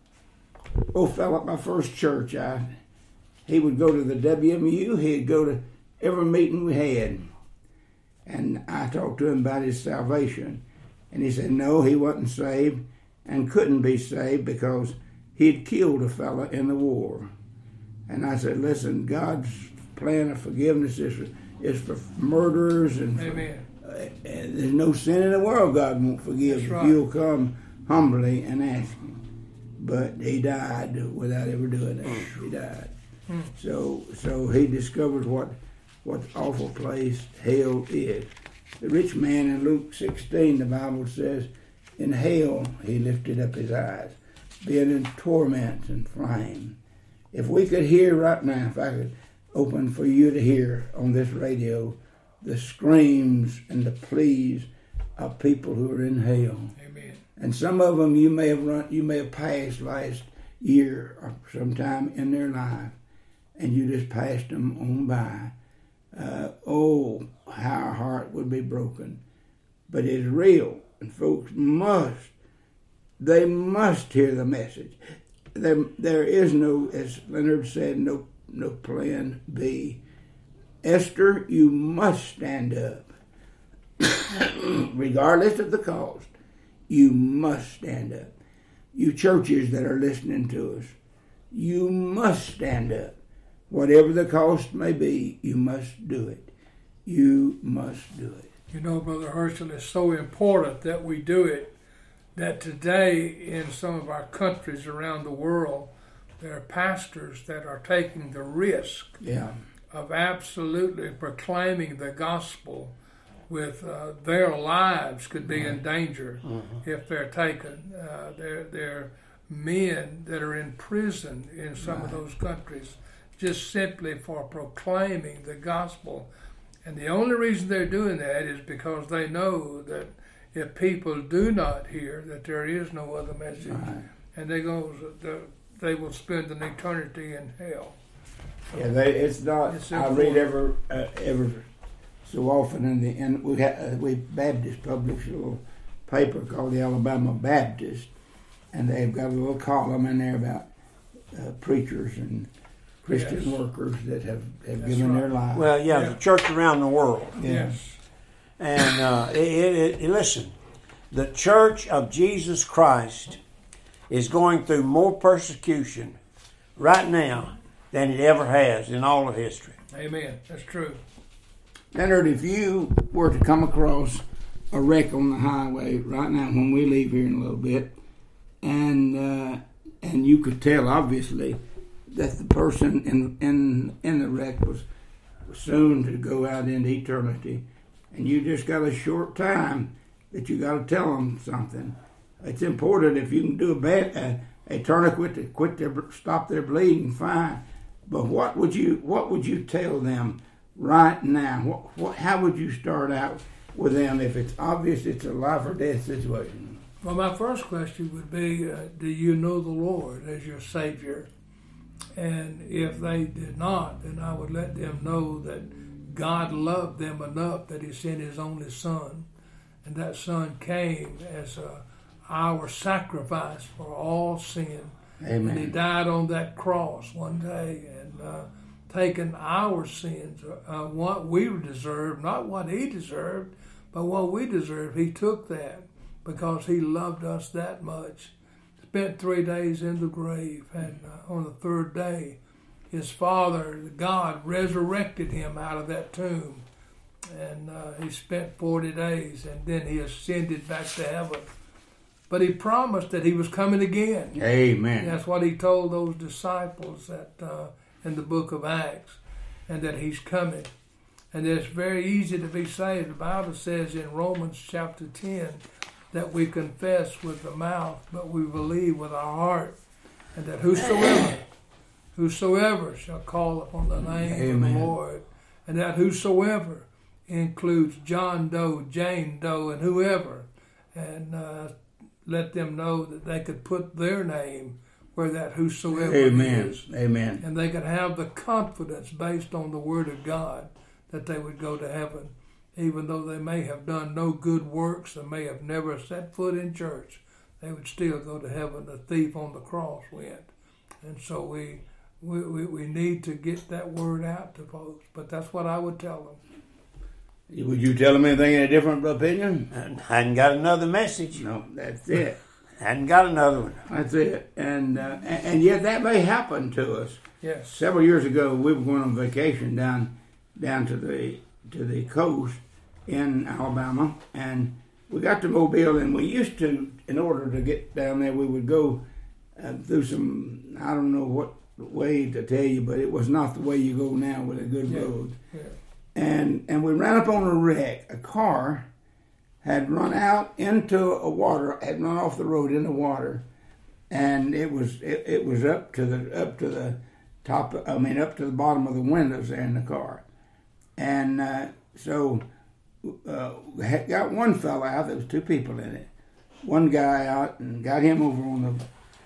Old fellow at my first church, I he would go to the W M U. He'd go to every meeting we had, and I talked to him about his salvation, and he said no, he wasn't saved and couldn't be saved because he'd killed a fella in the war. And I said, listen, God's plan of forgiveness is for, is for murderers and for, Amen. uh, and there's no sin in the world God won't forgive That's if right. you'll come humbly and ask Him. But he died without ever doing that. He died. Hmm. So so he discovered what what awful place hell is. The rich man in Luke sixteen, the Bible says, in hell he lifted up his eyes, being in torment and flame. If we could hear right now, if I could open for you to hear on this radio, the screams and the pleas of people who are in hell. Amen. And some of them you may have run, you may have passed last year or sometime in their life, and you just passed them on by. Uh, oh, how our heart would be broken. But it's real, and folks must, they must hear the message. There, there is no, as Leonard said, no, no plan B. Esther, you must stand up, regardless of the cost. You must stand up. You churches that are listening to us, you must stand up. Whatever the cost may be, you must do it. You must do it. You know, Brother Herschel, it's so important that we do it, that today in some of our countries around the world, there are pastors that are taking the risk Yeah. of absolutely proclaiming the gospel with uh, their lives could be in danger Mm-hmm. if they're taken. Uh, they're, they're men that are in prison in some of those countries just simply for proclaiming the gospel. And the only reason they're doing that is because they know that if people do not hear, that there is no other message, Right. and they go, they will spend an eternity in hell. Yeah, they, it's not. It's I read important. every uh, every so often in the and we ha, uh, we Baptists publish a little paper called the Alabama Baptist, and they've got a little column in there about uh, preachers and Christian Yes. workers that have, have That's given right. their lives. Well, yeah, Yeah. the church around the world. Yeah. Yes. And uh, it, it, it, listen, the Church of Jesus Christ is going through more persecution right now than it ever has in all of history. Amen. That's true. Leonard, if you were to come across a wreck on the highway right now when we leave here in a little bit, and uh, and you could tell obviously that the person in in in the wreck was soon to go out into eternity, and you just got a short time that you got to tell them something. It's important if you can do a bad, a, a tourniquet to quit their stop their bleeding, fine. But what would you what would you tell them right now? What, what how would you start out with them if it's obvious it's a life or death situation? Well, my first question would be, uh, do you know the Lord as your Savior? And if they did not, then I would let them know that God loved them enough that He sent His only Son. And that Son came as a, our sacrifice for all sin. Amen. And He died on that cross one day and uh, taken our sins, uh, what we deserved, not what He deserved, but what we deserved. He took that because He loved us that much. Spent three days in the grave, and uh, on the third day, His Father, God, resurrected Him out of that tomb. And uh, He spent forty days, and then He ascended back to heaven. but he promised that he was coming again. Amen. That's what he told those disciples that uh, in the book of Acts, and that he's coming. And it's very easy to be saved. The Bible says in Romans chapter ten that we confess with the mouth, but we believe with our heart, and that whosoever, whosoever shall call upon the name Amen. of the Lord, and that whosoever includes John Doe, Jane Doe, and whoever, and uh, let them know that they could put their name where that whosoever Amen. is. Amen. And they could have the confidence based on the Word of God that they would go to heaven, even though they may have done no good works and may have never set foot in church. They would still go to heaven. The thief on the cross went. And so we, we, we, we need to get that word out to folks. But that's what I would tell them. Would you tell them anything in a different opinion? I hadn't got another message. No, that's it. Hadn't got another one. That's it. And, uh, and and yet that may happen to us. Yes. Several years ago, we were going on vacation down down to the to the coast in Alabama, and we got to Mobile, and we used to, in order to get down there, we would go uh, through some, I don't know what way to tell you, but it was not the way you go now with a good Yeah. road. Yeah. And and we ran up on a wreck. A car had run out into a water, had run off the road in the water, and it was it, it was up to the up to the top. I mean, up to the bottom of the windows there in the car. And uh, so uh, we had got one fella out. There was two people in it. One guy out and got him over on the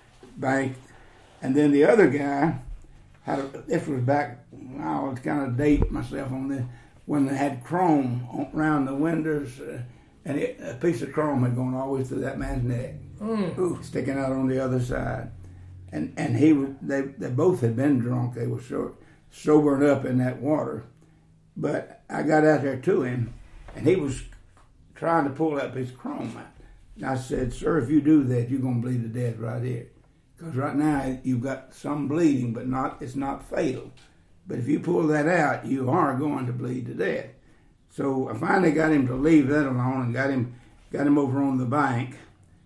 bank, and then the other guy had a, this was back. I was kind of date myself on this when they had chrome on, around the windows, uh, and it, a piece of chrome had gone all the way through that man's neck, Mm. sticking out on the other side. And and he was they they both had been drunk. They were so sobered up in that water. But I got out there to him, and he was trying to pull up his chrome out. And I said, "Sir, if you do that, you're going to bleed to death right here. Because right now you've got some bleeding, but not it's not fatal. But if you pull that out, you are going to bleed to death." So I finally got him to leave that alone and got him got him over on the bank,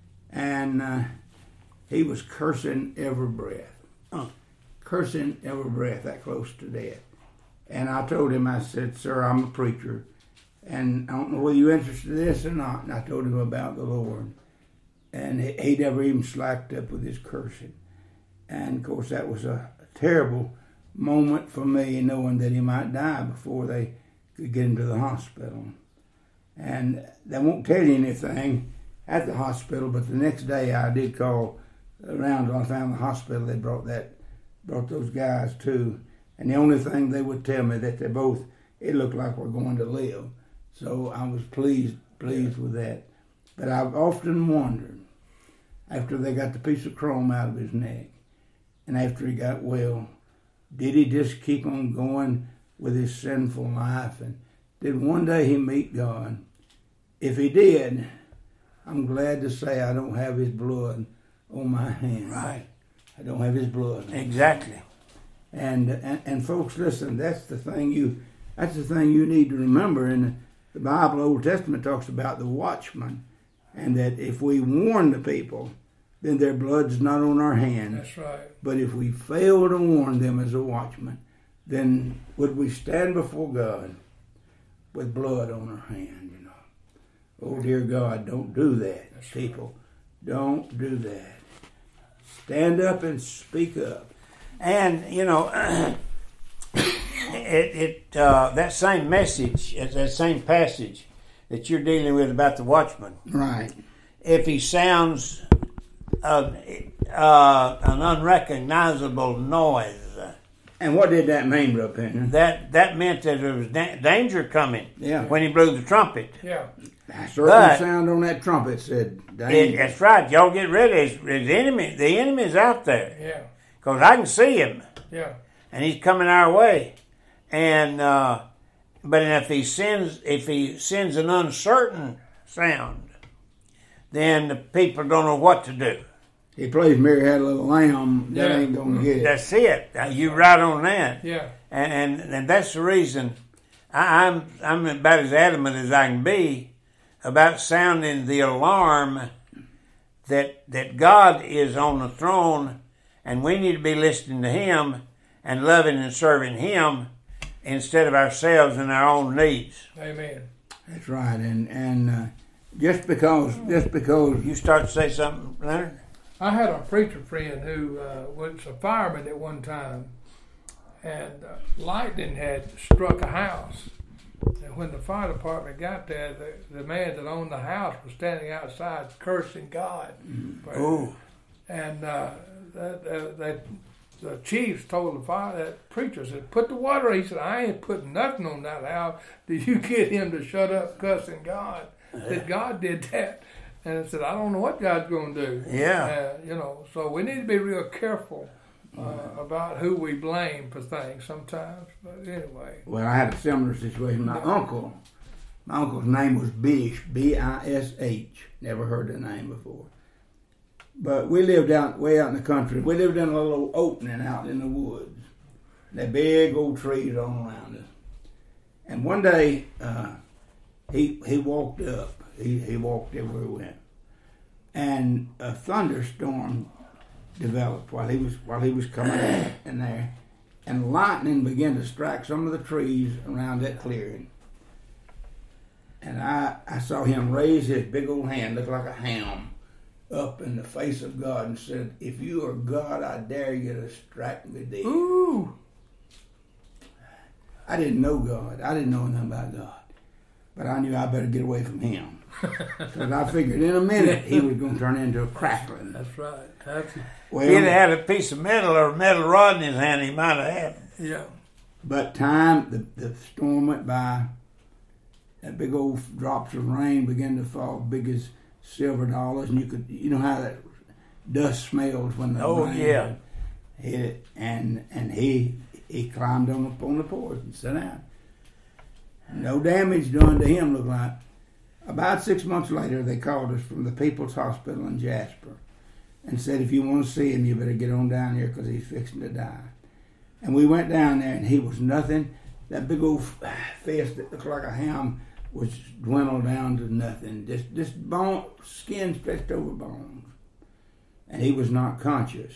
and uh, he was cursing every breath, uh, cursing every breath that close to death. And I told him, I said, "Sir, I'm a preacher, and I don't know whether you're interested in this or not." And I told him about the Lord. And he, he never even slacked up with his cursing. And, of course, that was a, a terrible moment for me, knowing that he might die before they could get him to the hospital. And they won't tell you anything at the hospital, but the next day I did call around when I found the hospital. They brought that, brought those guys too. And the only thing they would tell me that they both, it looked like we're going to live. So I was pleased, pleased with that. But I've often wondered, after they got the piece of chrome out of his neck, and after he got well, did he just keep on going with his sinful life? And did one day he meet God? If he did, I'm glad to say I don't have his blood on my hand. Right. I don't have his blood. Exactly. And, and and folks, listen, that's the thing you that's the thing you need to remember. In the Bible, Old Testament talks about the watchman, and that if we warn the people, then their blood's not on our hands. That's right. But if we fail to warn them as a watchman, then would we stand before God with blood on our hand, you know? Oh, dear God, don't do that, That's people. Right. Don't do that. Stand up and speak up. And, you know, it, it uh, that same message, that same passage that you're dealing with about the watchman. Right. If he sounds uh, uh, an unrecognizable noise, And what did that mean, Brother Penny? that that meant that there was da- danger coming. Yeah. When he blew the trumpet. Yeah. A certain But- sound on that trumpet said, It, danger. that's right. Y'all get ready. His, his enemy, the enemy's out there. Yeah. Because I can see him. Yeah. And he's coming our way. And uh, but if he sends if he sends an uncertain sound, then the people don't know what to do. He plays Mary Had a Little Lamb, that Yeah. ain't going to get it. That's it. You right on that. Yeah. And and, and that's the reason I, I'm I'm about as adamant as I can be about sounding the alarm that that God is on the throne, and we need to be listening to Him and loving and serving Him instead of ourselves and our own needs. Amen. That's right, and and uh, just because just because You start to say something, Leonard? I had a preacher friend who uh, was a fireman at one time, and uh, lightning had struck a house. And when the fire department got there, the, the man that owned the house was standing outside cursing God. Ooh. And uh, that, that, that the chiefs told the fire, that preacher said, "Put the water." He said, "I ain't putting nothing on that house. Did you get him to shut up cussing God?" That God did that. And I said, "I don't know what God's going to do." Yeah. Uh, you know, so we need to be real careful uh, about who we blame for things sometimes. But anyway. well, I had a similar situation. My uncle, my uncle's name was Bish, B I S H. Never heard the name before. But we lived out way out in the country. We lived in a little opening out in the woods. There big old trees all around us. And one day, uh, he he walked up. He he walked everywhere we went, and a thunderstorm developed while he was while he was coming in there, and lightning began to strike some of the trees around that clearing. And I I saw him raise his big old hand, looked like a ham, up in the face of God, and said, "If you are God, I dare you to strike me dead." Ooh. I didn't know God. I didn't know nothing about God. But I knew I better get away from him. Because I figured in a minute he was going to turn into a crackling. That's right. That's, Well, If he'd have had a piece of metal or a metal rod in his hand, he might have had. yeah. but time, the, the storm went by. That big old drops of rain began to fall, big as silver dollars. And you could, you know how that dust smells when the Oh, rain yeah. hit it. And, and he, he climbed on up on the porch and sat down. No damage done to him, looked like. About six months later, they called us from the People's Hospital in Jasper and said, "If you want to see him, you better get on down here because he's fixing to die." And we went down there, and he was nothing. That big old fist that looked like a ham was dwindled down to nothing. Just, just bone, skin stretched over bones. And he was not conscious.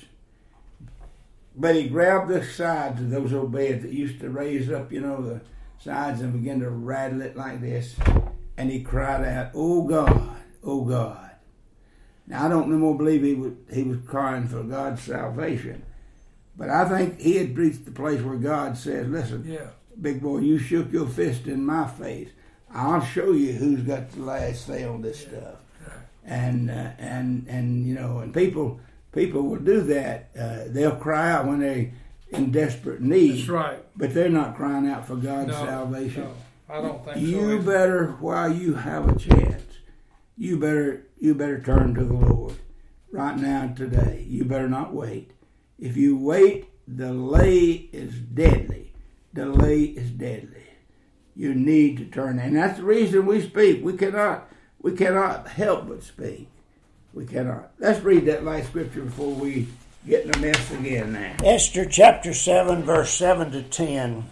But he grabbed the sides of those old beds that used to raise up, you know, the sides, and began to rattle it like this, and he cried out, "Oh God, oh God." Now I don't no more believe he was he was crying for God's salvation, but I think he had reached the place where God says, "Listen, Yeah. big boy, you shook your fist in my face. I'll show you who's got the last say on this stuff." And uh, and and you know, and people people will do that. Uh, they'll cry out when they in desperate need. That's right. But they're not crying out for God's No, salvation. no, I don't think so. You either. better, while you have a chance, you better you better turn to the Lord right now today. You better not wait. If you wait, delay is deadly. Delay is deadly. You need to turn, and that's the reason we speak. We cannot we cannot help but speak. We cannot. Let's read that last scripture before we get in a mess again now. Esther chapter seven, verse seven to ten.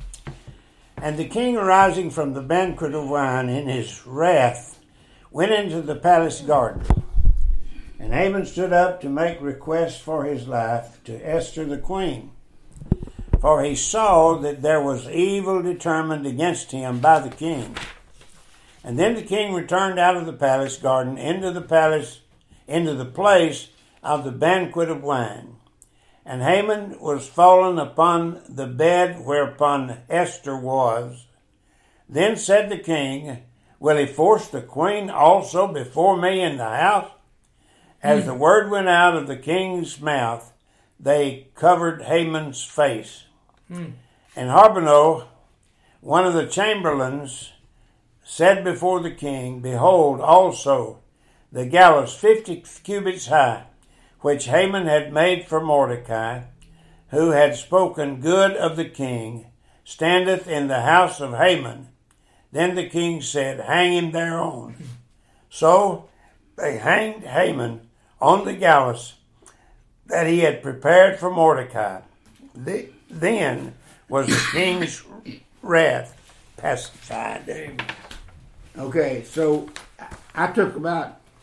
And the king, arising from the banquet of wine in his wrath, went into the palace garden. And Haman stood up to make request for his life to Esther the queen. For he saw that there was evil determined against him by the king. And then the king returned out of the palace garden into the palace, into the place of the banquet of wine. And Haman was fallen upon the bed whereupon Esther was. Then said the king, "Will he force the queen also before me in the house?" As the word went out of the king's mouth, they covered Haman's face. Mm. And Harbonah, one of the chamberlains, said before the king, "Behold also the gallows fifty cubits high, which Haman had made for Mordecai, who had spoken good of the king, standeth in the house of Haman." Then the king said, "Hang him thereon." So they hanged Haman on the gallows that he had prepared for Mordecai. The, then was the king's wrath pacified. Okay, so I took about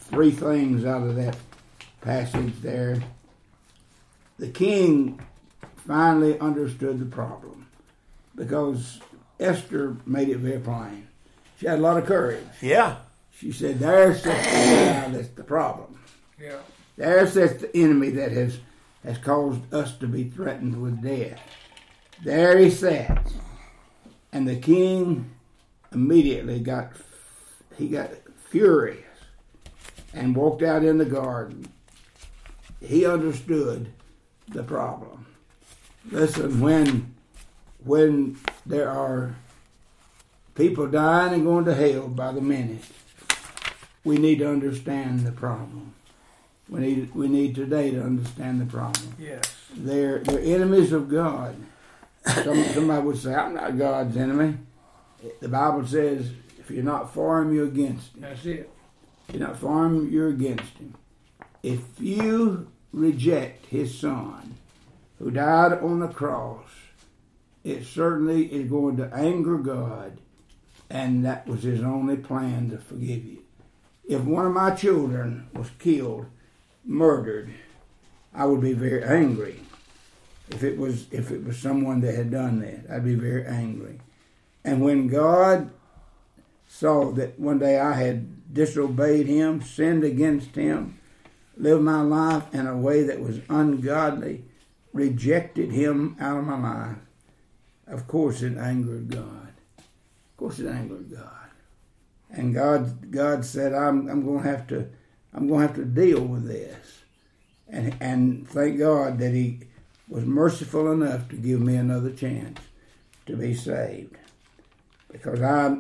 three things out of that passage there. The king finally understood the problem because Esther made it very plain. She had a lot of courage. Yeah. She said, there's the guy that's the problem. Yeah. There's that's the enemy that has, has caused us to be threatened with death. There he sat. And the king immediately got, he got furious and walked out in the garden. He understood the problem. Listen, when, when there are people dying and going to hell by the minute, we need to understand the problem. We need we need today to understand the problem. Yes. They're they're enemies of God. Some, somebody would say, I'm not God's enemy. The Bible says, if you're not for him, you're against him. That's it. If you're not for him, you're against him. If you reject his son, who died on the cross, it certainly is going to anger God, and that was his only plan to forgive you. If one of my children was killed, murdered, I would be very angry. If it was if it was someone that had done that, I'd be very angry. And when God saw that one day I had disobeyed him, sinned against him, lived my life in a way that was ungodly, rejected him out of my life, of course it angered God. Of course it angered God. And God God said, I'm I'm gonna have to I'm gonna have to deal with this. And and thank God that he was merciful enough to give me another chance to be saved. Because I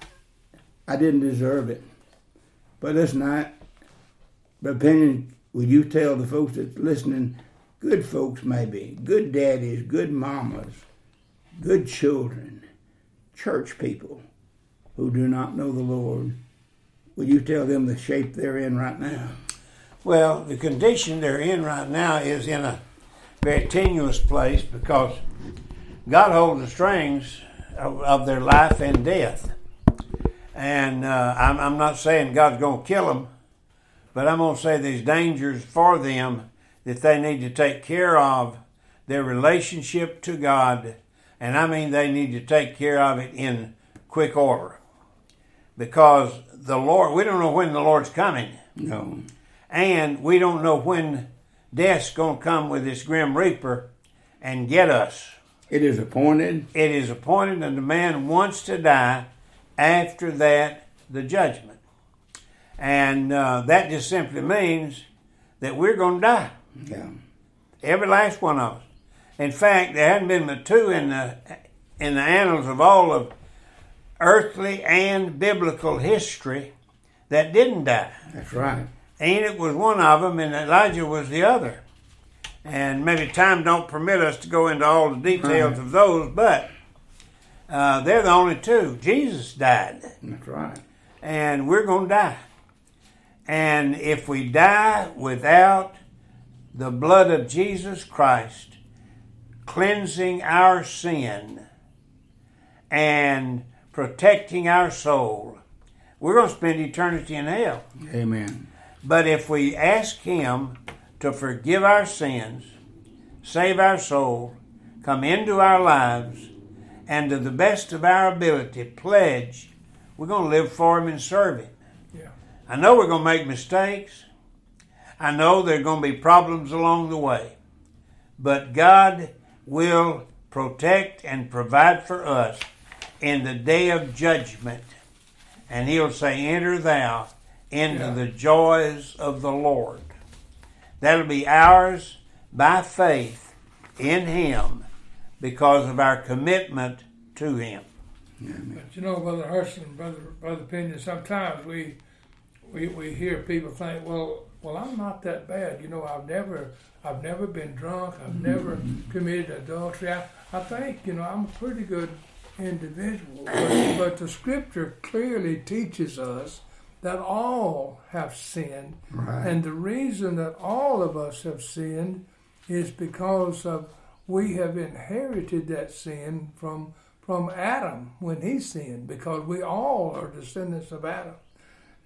I didn't deserve it. But listen, I but opinion, would you tell the folks that's listening, good folks maybe, good daddies, good mamas, good children, church people who do not know the Lord, would you tell them the shape they're in right now? Well, the condition they're in right now is in a very tenuous place because God holds the strings of, of their life and death. And uh, I'm, I'm not saying God's going to kill them, but I'm going to say there's dangers for them that they need to take care of their relationship to God. And I mean they need to take care of it in quick order. Because the Lord, we don't know when the Lord's coming. No. And we don't know when death's going to come with this grim reaper and get us. It is appointed. It is appointed, and the man wants to die. After that, the judgment. And uh, that just simply means that we're going to die. Yeah. Every last one of us. In fact, there hadn't been but two in the in the annals of all of earthly and biblical history that didn't die. That's right. Enoch was one of them, and Elijah was the other. And maybe time don't permit us to go into all the details right. of those, but uh, they're the only two. Jesus died. That's right. And we're going to die. And if we die without the blood of Jesus Christ cleansing our sin and protecting our soul, we're going to spend eternity in hell. Amen. But if we ask him to forgive our sins, save our soul, come into our lives, and to the best of our ability pledge, we're going to live for him and serve him. Yeah. I know we're going to make mistakes. I know there are going to be problems along the way. But God will protect and provide for us in the day of judgment. And he'll say, enter thou into Yeah. the joys of the Lord. That'll be ours by faith in him because of our commitment to him. Amen. But you know, Brother Hurston, Brother Brother Pinion, sometimes we we we hear people think, well, well, I'm not that bad. You know, I've never I've never been drunk. I've never committed adultery. I, I think, you know, I'm a pretty good individual. But, but the Scripture clearly teaches us that all have sinned. Right. And the reason that all of us have sinned is because of we have inherited that sin from from Adam when he sinned, because we all are descendants of Adam.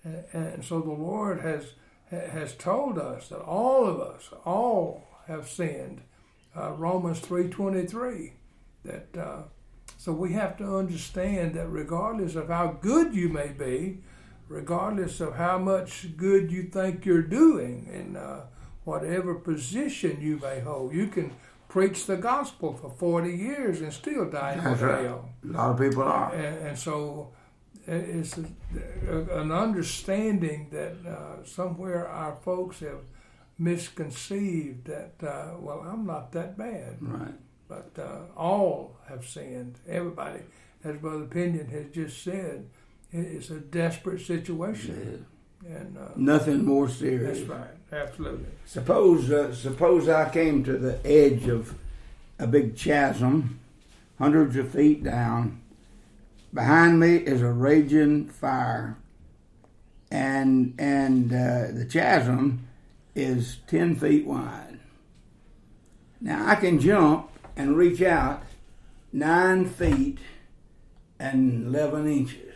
And, and so the Lord has has told us that all of us, all have sinned. Uh, Romans three twenty-three. That uh, so we have to understand that regardless of how good you may be, regardless of how much good you think you're doing, in uh, whatever position you may hold, you can preach the gospel for forty years and still die in That's right. hell. A lot of people are. And, and so it's a, a, an understanding that uh, somewhere our folks have misconceived that, uh, well, I'm not that bad. Right. But uh, all have sinned. Everybody, as Brother Pinion has just said, it's a desperate situation. Yeah. And uh, Nothing more serious. that's right, absolutely. Suppose, uh, suppose I came to the edge of a big chasm, hundreds of feet down. Behind me is a raging fire, and and uh, the chasm is ten feet wide. Now I can jump and reach out nine feet and eleven inches.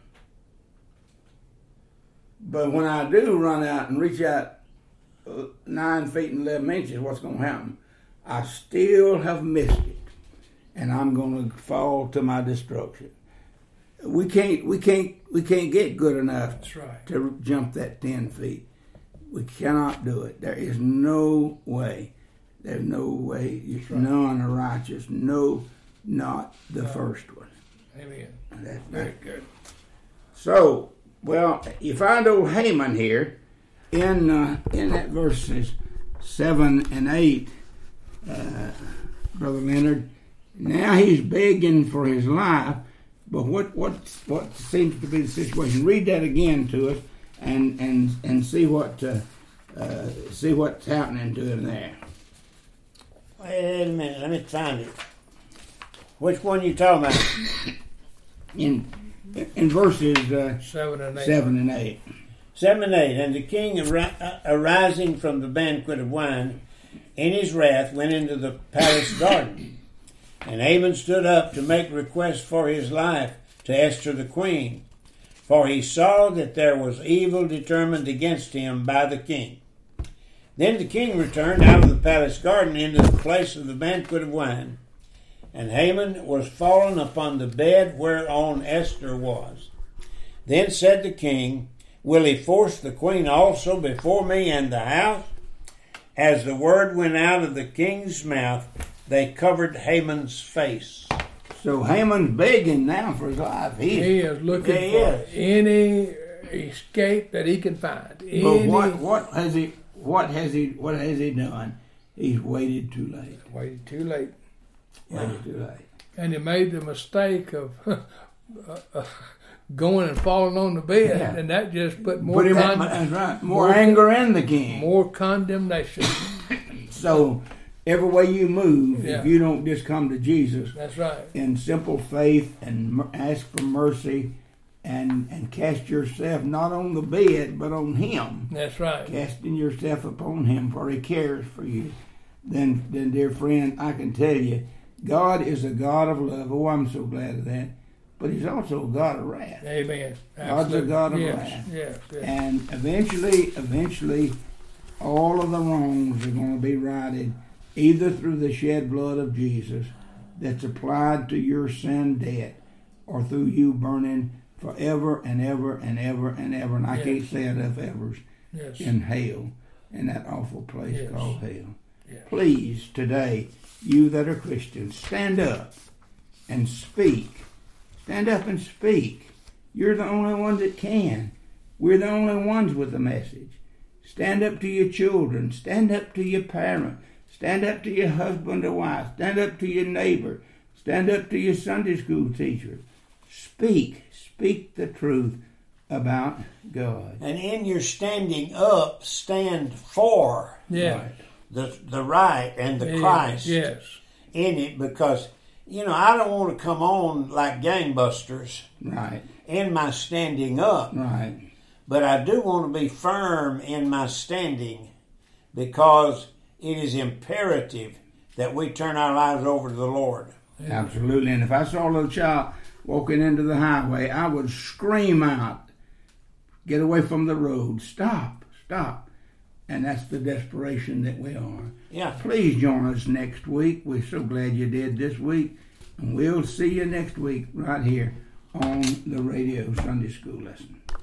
But when I do run out and reach out nine feet and eleven inches, what's going to happen? I still have missed it, and I'm going to fall to my destruction. We can't, we can't, we can't get good enough That's right. to jump that ten feet. We cannot do it. There is no way. There's no way. right. None are righteous. No, not the No. first one. Amen. That's Very good. So, well, you find old Haman here in uh, in that verses seven and eight, uh, Brother Leonard. Now he's begging for his life, but what what what seems to be the situation? Read that again to us, and and and see what uh, uh, see what's happening to him there. Wait a minute, let me find it. Which one you talking about? In in verses uh, Seven and eight. seven and eight. Seven and eight. And the king ari- uh, arising from the banquet of wine, in his wrath went into the palace garden. And Haman stood up to make request for his life to Esther the queen, for he saw that there was evil determined against him by the king. Then the king returned out of the palace garden into the place of the banquet of wine, and Haman was fallen upon the bed whereon Esther was. Then said the king, Will he force the queen also before me and the house? As the word went out of the king's mouth, they covered Haman's face. So Haman's begging now for his life. He's, He is looking He for is. any escape that he can find. But Any, what what has he what has he what has he done? He's waited too late. Waited too late. Waited too late. And he made the mistake of uh, uh, going and falling on the bed, Yeah. and that just put more Put him con- that's right. More, more- anger in the king. more condemnation. So every way you move, Yeah. if you don't just come to Jesus That's right. in simple faith and mer- ask for mercy, and and cast yourself not on the bed but on Him, That's right. casting yourself upon Him, for He cares for you. Then, then, dear friend, I can tell you, God is a God of love. Oh, I'm so glad of that. But He's also a God of wrath. Amen. God's a Absolutely. God of yes. wrath. Yes. Yes. And eventually, eventually, all of the wrongs are going to be righted either through the shed blood of Jesus that's applied to your sin debt, or through you burning forever and ever and ever and ever, and I Yes. can't say enough evers, Yes. in hell, in that awful place Yes. called hell. Yes. Please, today, you that are Christians, stand up and speak. Stand up and speak. You're the only one that can. We're the only ones with the message. Stand up to your children. Stand up to your parent. Stand up to your husband or wife. Stand up to your neighbor. Stand up to your Sunday school teacher. Speak. Speak the truth about God. And in your standing up, stand for Yeah. Right. the the right and the Yeah. Christ Yes. in it, because, you know, I don't want to come on like gangbusters Right. in my standing up, Right. but I do want to be firm in my standing, because it is imperative that we turn our lives over to the Lord. Absolutely. And if I saw a little child walking into the highway, I would scream out, Get away from the road. Stop. Stop. And that's the desperation that we are. Yeah. Please join us next week. We're so glad you did this week. And we'll see you next week right here on the radio Sunday School Lesson.